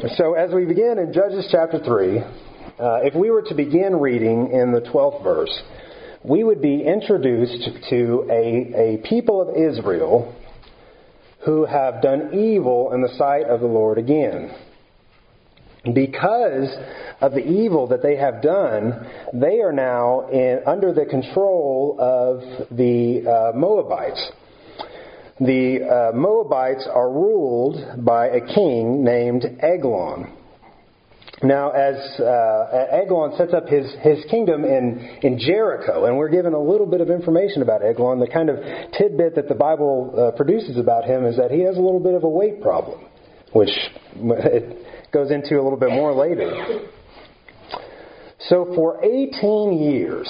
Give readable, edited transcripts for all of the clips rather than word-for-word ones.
So as we begin in Judges chapter 3, if we were to begin reading in the 12th verse, we would be introduced to a people of Israel who have done evil in the sight of the Lord again. Because of the evil that they have done, they are now under the control of the Moabites. The Moabites are ruled by a king named Eglon. Now, as Eglon sets up his kingdom in Jericho, and we're given a little bit of information about Eglon, the kind of tidbit that the Bible produces about him is that he has a little bit of a weight problem, which it goes into a little bit more later. So for 18 years,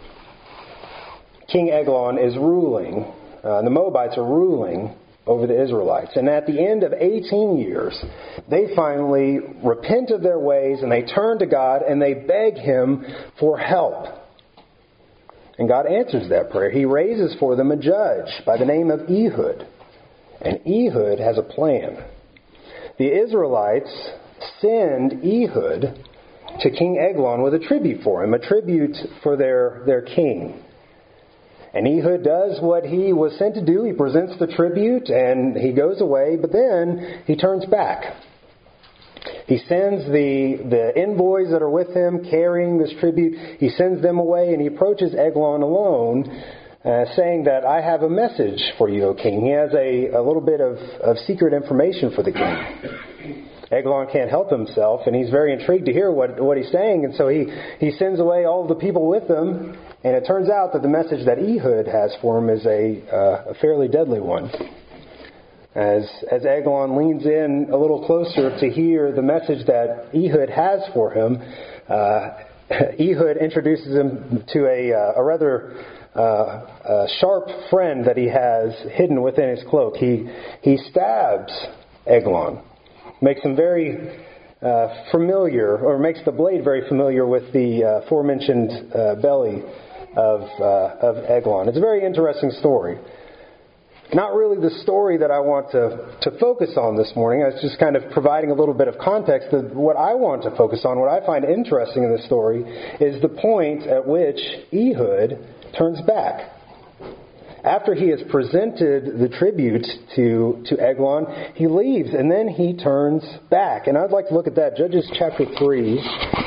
King Eglon is ruling. The Moabites are ruling over the Israelites. And at the end of 18 years, they finally repent of their ways and they turn to God and they beg Him for help. And God answers that prayer. He raises for them a judge by the name of Ehud. And Ehud has a plan. The Israelites send Ehud to King Eglon with a tribute for him, a tribute for their king. And Ehud does what he was sent to do. He presents the tribute and he goes away, but then he turns back. He sends the envoys that are with him carrying this tribute. He sends them away and he approaches Eglon alone, saying that I have a message for you, O king. He has a little bit of secret information for the king. Eglon can't help himself, and he's very intrigued to hear what he's saying, and so he sends away all of the people with him, and it turns out that the message that Ehud has for him is a fairly deadly one. As Eglon leans in a little closer to hear the message that Ehud has for him, Ehud introduces him to a rather sharp friend that he has hidden within his cloak. He stabs Eglon. Makes him very familiar, or makes the blade very familiar with the aforementioned belly of Eglon. It's a very interesting story. Not really the story that I want to focus on this morning. I was just kind of providing a little bit of context. What I want to focus on, what I find interesting in this story, is the point at which Ehud turns back. After he has presented the tribute to Eglon, he leaves and then he turns back. And I'd like to look at that. Judges chapter 3,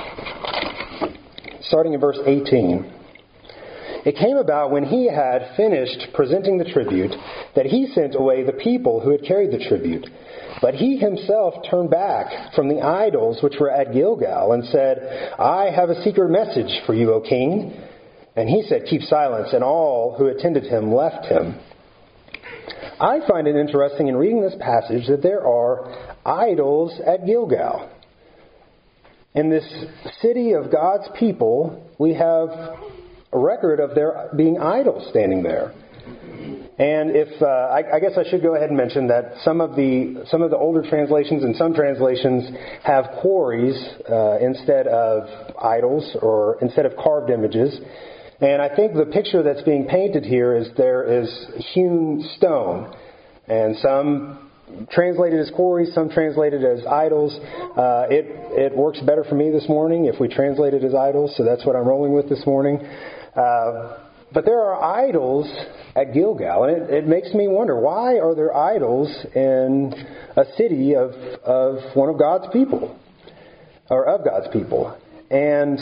starting in verse 18. It came about when he had finished presenting the tribute that he sent away the people who had carried the tribute. But he himself turned back from the idols which were at Gilgal and said, I have a secret message for you, O king. And he said, keep silence, and all who attended him left him. I find it interesting in reading this passage that there are idols at Gilgal. In this city of God's people, we have a record of there being idols standing there. And if I guess I should go ahead and mention that some of the older translations and some translations have quarries instead of idols or instead of carved images. And I think the picture that's being painted here is there is hewn stone. And some translated as quarries, some translated as idols. It works better for me this morning if we translate it as idols, so that's what I'm rolling with this morning. But there are idols at Gilgal, and it makes me wonder, why are there idols in a city of one of God's people, or of God's people? And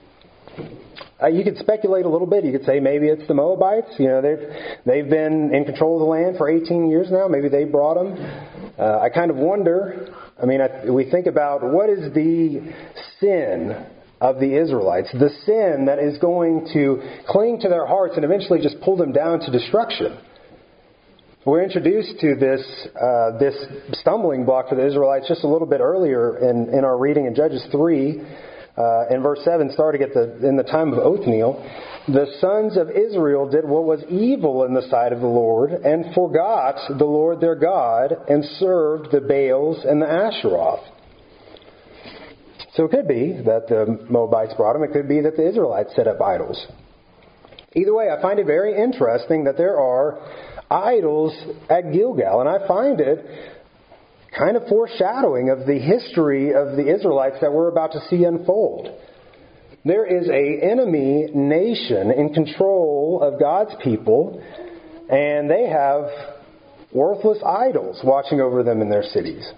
you could speculate a little bit. You could say maybe it's the Moabites. You know, they've been in control of the land for 18 years now. Maybe they brought them. I kind of wonder. I mean, we think about what is the sin of the Israelites, the sin that is going to cling to their hearts and eventually just pull them down to destruction. We're introduced to this stumbling block for the Israelites just a little bit earlier in our reading in Judges 3. In verse 7, starting in the time of Othniel, the sons of Israel did what was evil in the sight of the Lord and forgot the Lord their God and served the Baals and the Asheroth. So it could be that the Moabites brought them. It could be that the Israelites set up idols. Either way, I find it very interesting that there are idols at Gilgal. And I find it kind of foreshadowing of the history of the Israelites that we're about to see unfold. There is an enemy nation in control of God's people, and they have worthless idols watching over them in their cities.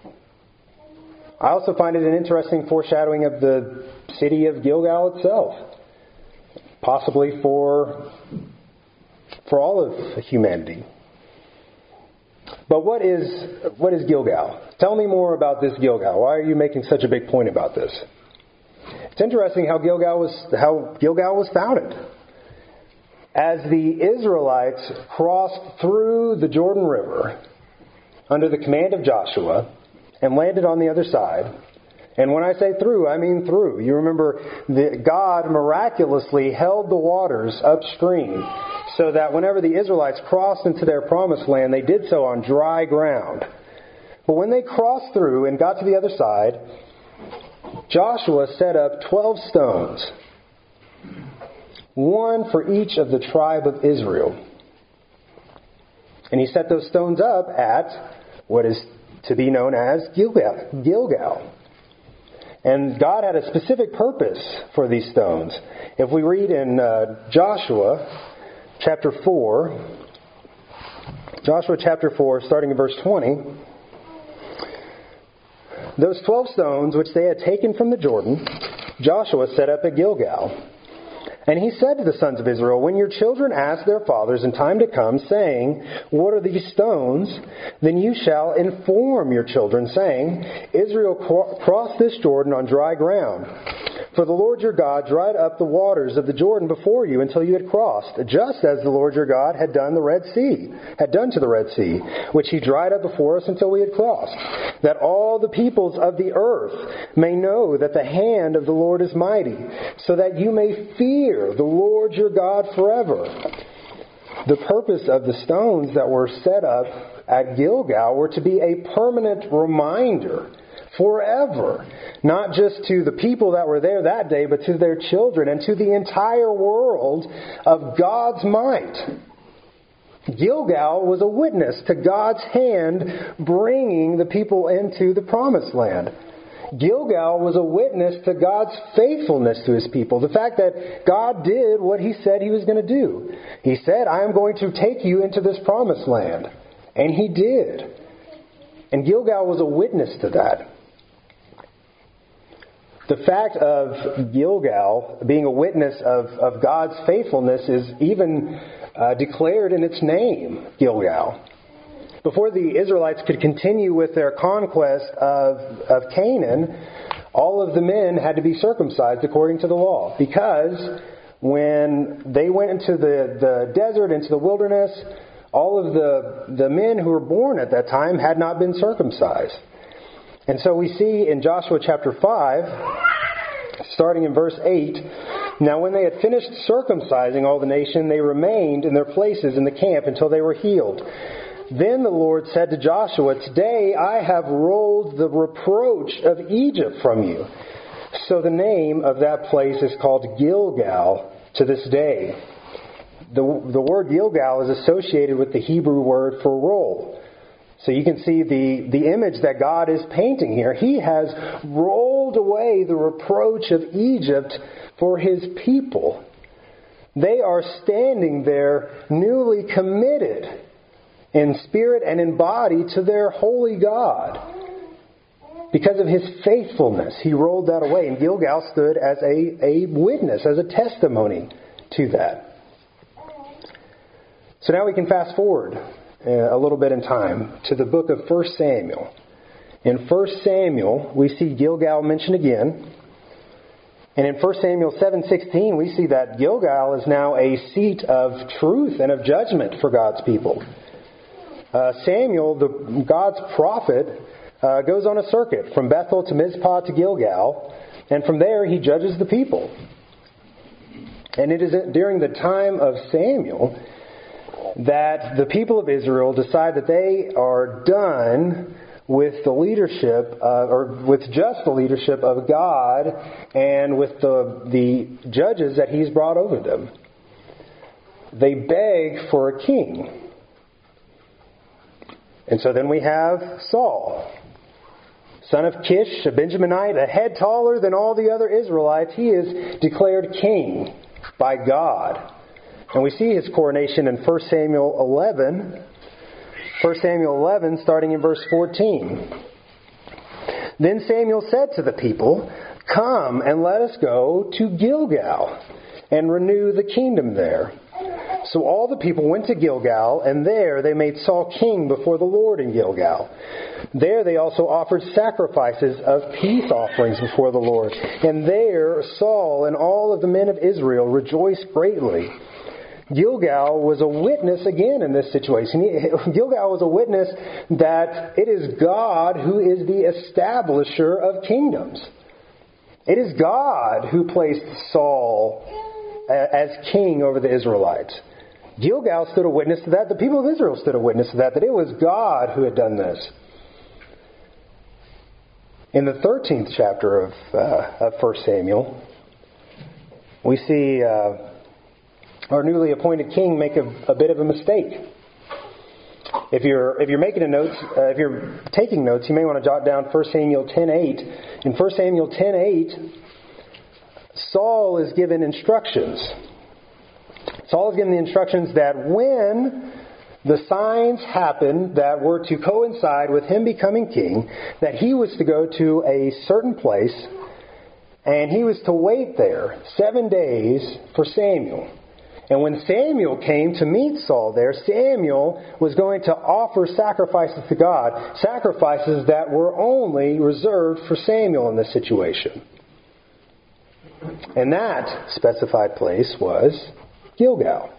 I also find it an interesting foreshadowing of the city of Gilgal itself, possibly for all of humanity. But what is Gilgal? Tell me more about this Gilgal. Why are you making such a big point about this? It's interesting how Gilgal was founded. As the Israelites crossed through the Jordan River under the command of Joshua and landed on the other side. And when I say through, I mean through. You remember that God miraculously held the waters upstream so that whenever the Israelites crossed into their promised land, they did so on dry ground. But when they crossed through and got to the other side, Joshua set up 12 stones, one for each of the tribe of Israel. And he set those stones up at what is to be known as Gilgal. And God had a specific purpose for these stones. If we read in Joshua chapter 4, starting in verse 20, those 12 stones which they had taken from the Jordan, Joshua set up at Gilgal. And he said to the sons of Israel, when your children ask their fathers in time to come, saying, what are these stones? Then you shall inform your children, saying, Israel crossed this Jordan on dry ground. For the Lord your God dried up the waters of the Jordan before you until you had crossed, just as the Lord your God had done to the Red Sea, which he dried up before us until we had crossed, that all the peoples of the earth may know that the hand of the Lord is mighty, so that you may fear the Lord your God forever. The purpose of the stones that were set up at Gilgal were to be a permanent reminder forever, not just to the people that were there that day, but to their children and to the entire world of God's might. Gilgal was a witness to God's hand bringing the people into the promised land. Gilgal was a witness to God's faithfulness to His people. The fact that God did what He said He was going to do. He said, I am going to take you into this promised land. And He did. And Gilgal was a witness to that. The fact of Gilgal being a witness of God's faithfulness is even declared in its name, Gilgal. Before the Israelites could continue with their conquest of Canaan, all of the men had to be circumcised according to the law. Because when they went into the desert, into the wilderness, all of the men who were born at that time had not been circumcised. And so we see in Joshua chapter 5, starting in verse 8, now when they had finished circumcising all the nation, they remained in their places in the camp until they were healed. Then the Lord said to Joshua, today I have rolled the reproach of Egypt from you. So the name of that place is called Gilgal to this day. The word Gilgal is associated with the Hebrew word for roll. So you can see the image that God is painting here. He has rolled away the reproach of Egypt for His people. They are standing there newly committed in spirit and in body to their holy God. Because of His faithfulness, He rolled that away. And Gilgal stood as a witness, as a testimony to that. So now we can fast forward a little bit in time to the book of 1 Samuel. In 1 Samuel, we see Gilgal mentioned again. And in 1 Samuel 7:16, we see that Gilgal is now a seat of truth and of judgment for God's people. Samuel, God's prophet, goes on a circuit from Bethel to Mizpah to Gilgal, and from there he judges the people. And it is during the time of Samuel that the people of Israel decide that they are done with the leadership, or with just the leadership of God and with the judges that He's brought over them. They beg for a king. And so then we have Saul, son of Kish, a Benjaminite, a head taller than all the other Israelites. He is declared king by God. And we see his coronation in 1 Samuel 11. 1 Samuel 11, starting in verse 14. Then Samuel said to the people, "Come and let us go to Gilgal and renew the kingdom there." So all the people went to Gilgal, and there they made Saul king before the Lord in Gilgal. There they also offered sacrifices of peace offerings before the Lord. And there Saul and all of the men of Israel rejoiced greatly. Gilgal was a witness again in this situation. Gilgal was a witness that it is God who is the establisher of kingdoms. It is God who placed Saul as king over the Israelites. Gilgal stood a witness to that. The people of Israel stood a witness to that it was God who had done this. In the 13th chapter of 1 Samuel, we see our newly appointed king make a bit of a mistake. If you're making a note, if you're taking notes, you may want to jot down 1 Samuel 10:8. In 1 Samuel 10:8, Saul is given instructions. Saul is given the instructions that when the signs happened that were to coincide with him becoming king, that he was to go to a certain place and he was to wait there 7 days for Samuel. And when Samuel came to meet Saul there, Samuel was going to offer sacrifices to God, sacrifices that were only reserved for Samuel in this situation. And that specified place was Gilgal.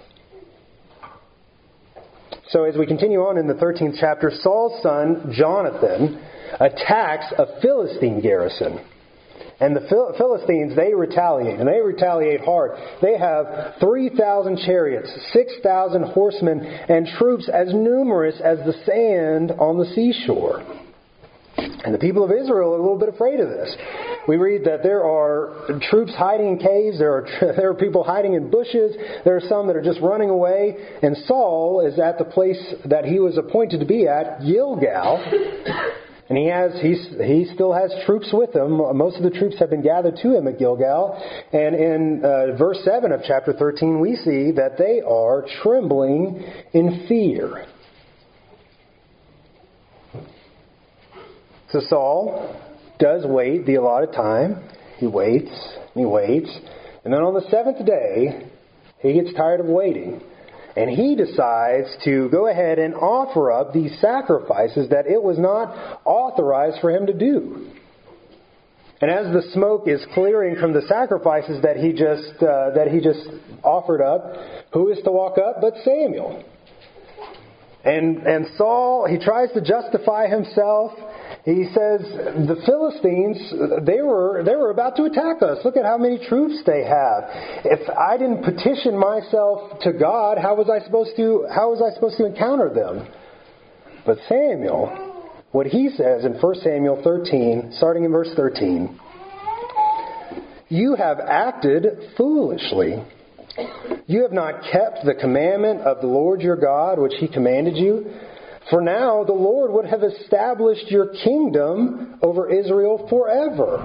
So as we continue on in the 13th chapter, Saul's son, Jonathan, attacks a Philistine garrison. And the Philistines, they retaliate, and they retaliate hard. They have 3,000 chariots, 6,000 horsemen, and troops as numerous as the sand on the seashore. And the people of Israel are a little bit afraid of this. We read that there are troops hiding in caves, there are people hiding in bushes, there are some that are just running away, and Saul is at the place that he was appointed to be at, Gilgal. And he still has troops with him. Most of the troops have been gathered to him at Gilgal. And in verse 7 of chapter 13, we see that they are trembling in fear. So Saul does wait the allotted time. He waits, and he waits. And then on the 7th day, he gets tired of waiting. And he decides to go ahead and offer up these sacrifices that it was not authorized for him to do. And as the smoke is clearing from the sacrifices that he just offered up, who is to walk up but Samuel? And Saul, he tries to justify himself. He says, the Philistines, they were about to attack us. Look at how many troops they have. If I didn't petition myself to God, how was I supposed to encounter them? But Samuel, what he says in 1 Samuel 13, starting in verse 13, "You have acted foolishly. You have not kept the commandment of the Lord your God, which he commanded you. For now the Lord would have established your kingdom over Israel forever.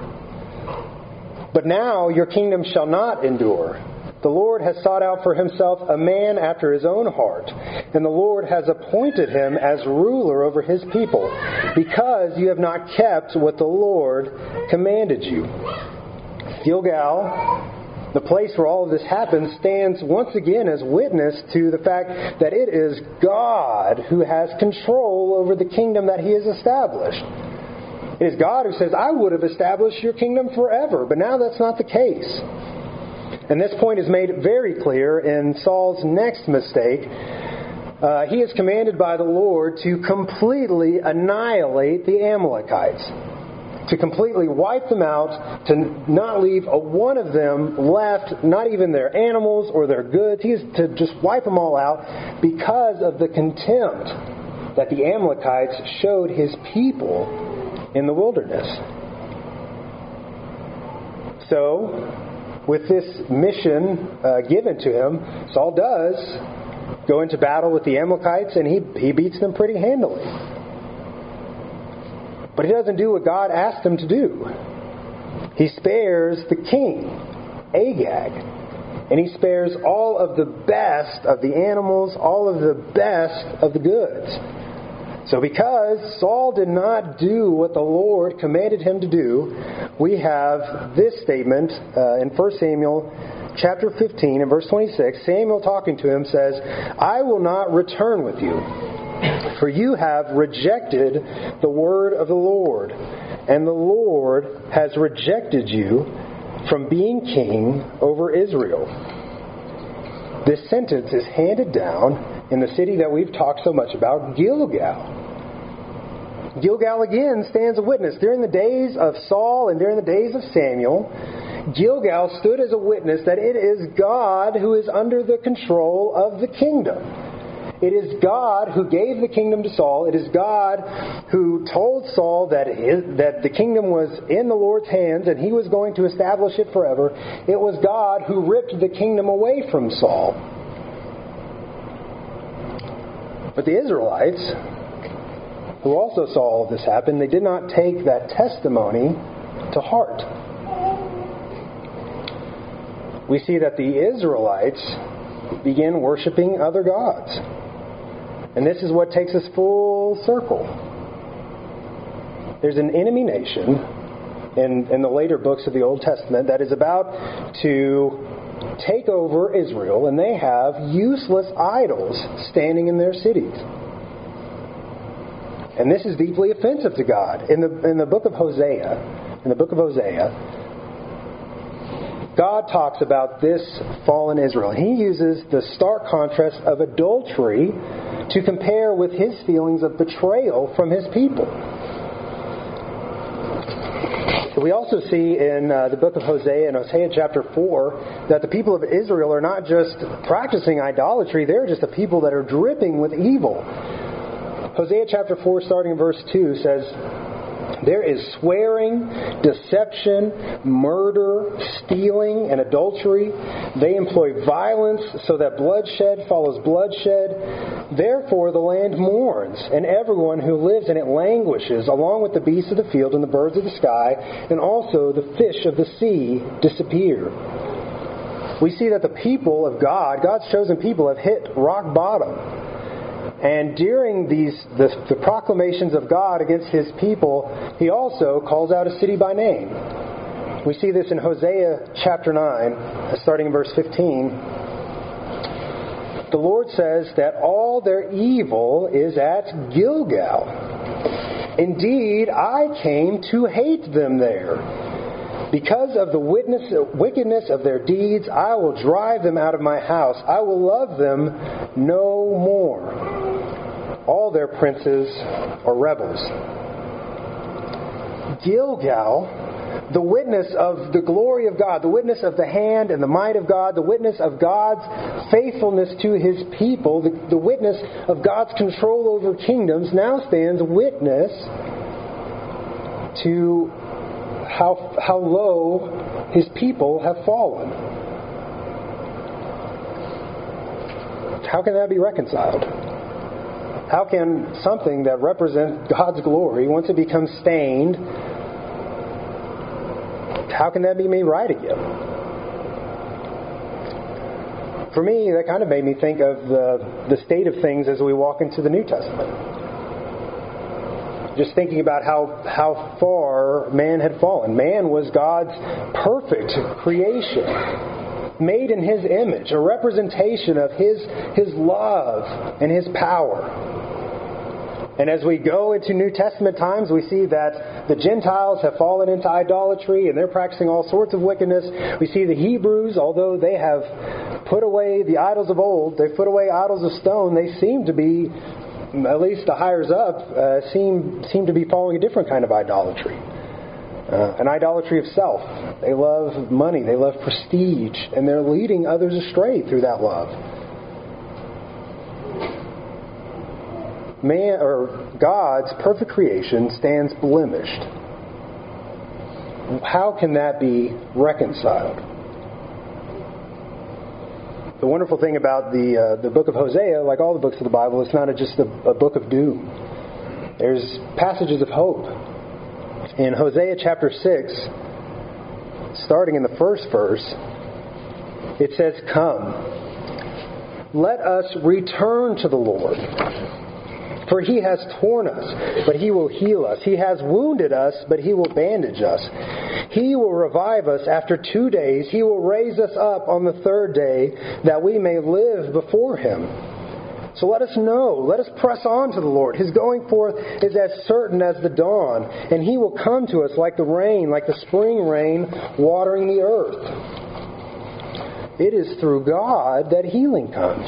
But now your kingdom shall not endure. The Lord has sought out for himself a man after his own heart, and the Lord has appointed him as ruler over his people, because you have not kept what the Lord commanded you." Gilgal, the place where all of this happens, stands once again as witness to the fact that it is God who has control over the kingdom that he has established. It is God who says, "I would have established your kingdom forever," but now that's not the case. And this point is made very clear in Saul's next mistake. He is commanded by the Lord to completely annihilate the Amalekites. To completely wipe them out, to not leave a one of them left, not even their animals or their goods. He is to just wipe them all out because of the contempt that the Amalekites showed his people in the wilderness. So, with this mission given to him, Saul does go into battle with the Amalekites, and he beats them pretty handily. But he doesn't do what God asked him to do. He spares the king, Agag. And he spares all of the best of the animals, all of the best of the goods. So because Saul did not do what the Lord commanded him to do, we have this statement in 1 Samuel chapter 15 and verse 26. Samuel talking to him says, "I will not return with you, for you have rejected the word of the Lord, and the Lord has rejected you from being king over Israel." This sentence is handed down in the city that we've talked so much about, Gilgal. Gilgal again stands a witness. During the days of Saul and during the days of Samuel, Gilgal stood as a witness that it is God who is under the control of the kingdom. It is God who gave the kingdom to Saul. It is God who told Saul that the kingdom was in the Lord's hands and he was going to establish it forever. It was God who ripped the kingdom away from Saul. But the Israelites, who also saw all of this happen, they did not take that testimony to heart. We see that the Israelites began worshiping other gods. And this is what takes us full circle. There's an enemy nation in the later books of the Old Testament that is about to take over Israel, and they have useless idols standing in their cities. And this is deeply offensive to God. In the book of Hosea, God talks about this fallen Israel. He uses the stark contrast of adultery to compare with his feelings of betrayal from his people. We also see in the book of Hosea, in Hosea chapter 4, that the people of Israel are not just practicing idolatry, they're just a people that are dripping with evil. Hosea chapter 4, starting in verse 2, says, "There is swearing, deception, murder, stealing, and adultery. They employ violence so that bloodshed follows bloodshed. Therefore the land mourns, and everyone who lives in it languishes, along with the beasts of the field and the birds of the sky, and also the fish of the sea disappear." We see that the people of God, God's chosen people, have hit rock bottom. And during the proclamations of God against His people, He also calls out a city by name. We see this in Hosea chapter 9, starting in verse 15. The Lord says that all their evil is at Gilgal. Indeed, I came to hate them there. Because of the wickedness of their deeds, I will drive them out of my house. I will love them no more. All their princes are rebels. Gilgal, the witness of the glory of God, the witness of the hand and the might of God, the witness of God's faithfulness to His people, the witness of God's control over kingdoms, now stands witness to how low His people have fallen. How can that be reconciled? How can something that represents God's glory, once it becomes stained, how can that be made right again? For me, that kind of made me think of the state of things as we walk into the New Testament. Just thinking about how far man had fallen. Man was God's perfect creation, made in His image, a representation of His love and His power. And as we go into New Testament times, we see that the Gentiles have fallen into idolatry and they're practicing all sorts of wickedness. We see the Hebrews, although they have put away the idols of old, they've put away idols of stone, they seem to be, at least the hires up, seem to be following a different kind of idolatry. An idolatry of self. They love money, they love prestige, and they're leading others astray through that love. Man, or God's perfect creation, stands blemished. How can that be reconciled? The wonderful thing about the book of Hosea, like all the books of the Bible, it's not just a book of doom. There's passages of hope. In Hosea chapter 6, starting in the first verse, it says, "Come, let us return to the Lord. For He has torn us, but He will heal us. He has wounded us, but He will bandage us. He will revive us after 2 days. He will raise us up on the third day, that we may live before Him." So let us know, let us press on to the Lord. His going forth is as certain as the dawn, and He will come to us like the rain, like the spring rain watering the earth. It is through God that healing comes.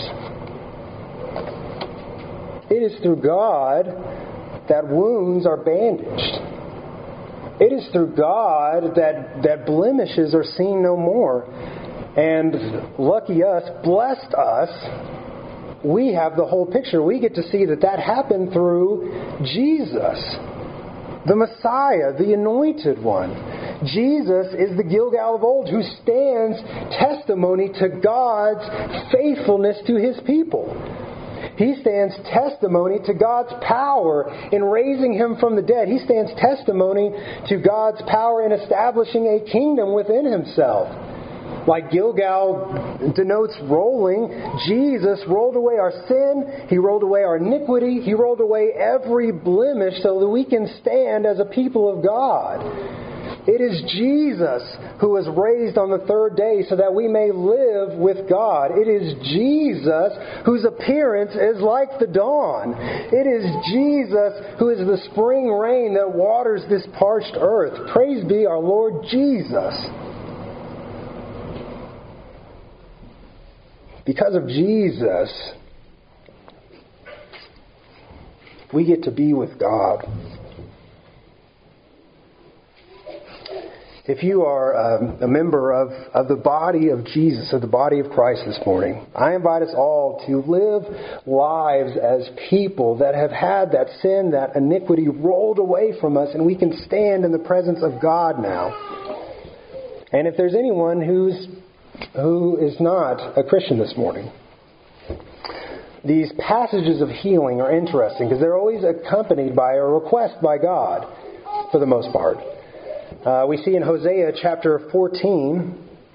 It is through God that wounds are bandaged. It is through God that blemishes are seen no more. And lucky us, blessed us, we have the whole picture. We get to see that happened through Jesus, the Messiah, the Anointed One. Jesus is the Gilgal of old who stands testimony to God's faithfulness to His people. He stands testimony to God's power in raising Him from the dead. He stands testimony to God's power in establishing a kingdom within Himself. Like Gilgal denotes rolling, Jesus rolled away our sin. He rolled away our iniquity. He rolled away every blemish so that we can stand as a people of God. It is Jesus who was raised on the third day so that we may live with God. It is Jesus whose appearance is like the dawn. It is Jesus who is the spring rain that waters this parched earth. Praise be our Lord Jesus. Because of Jesus, we get to be with God. If you are a member of the body of Jesus, of the body of Christ this morning, I invite us all to live lives as people that have had that sin, that iniquity rolled away from us, and we can stand in the presence of God now. And if there's anyone who is not a Christian this morning, these passages of healing are interesting because they're always accompanied by a request by God, for the most part. We see in Hosea chapter 14,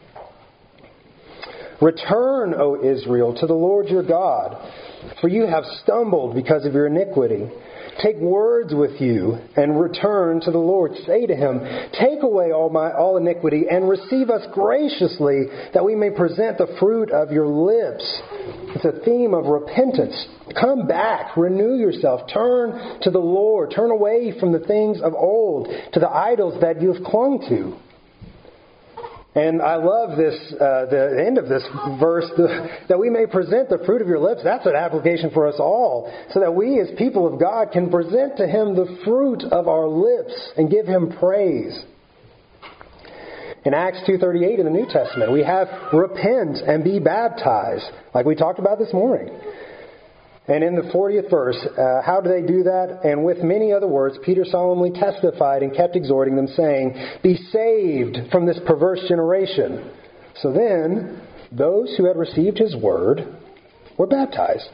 "Return, O Israel, to the Lord your God, for you have stumbled because of your iniquity. Take words with you and return to the Lord. Say to Him, take away all iniquity and receive us graciously, that we may present the fruit of your lips." It's a theme of repentance. Come back, renew yourself, turn to the Lord, turn away from the things of old, to the idols that you have clung to. And I love this, the end of this verse, that we may present the fruit of your lips. That's an application for us all, so that we as people of God can present to Him the fruit of our lips and give Him praise. In Acts 2:38 in the New Testament, we have repent and be baptized, like we talked about this morning. And in the 40th verse, how do they do that? "And with many other words, Peter solemnly testified and kept exhorting them, saying, be saved from this perverse generation." So then, those who had received His word were baptized.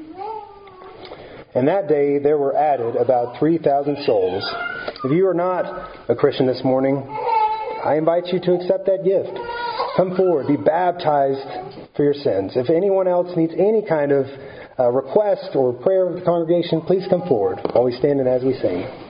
And that day there were added about 3,000 souls. If you are not a Christian this morning, I invite you to accept that gift. Come forward, be baptized for your sins. If anyone else needs any kind of request or prayer of the congregation, please come forward while we stand and as we sing.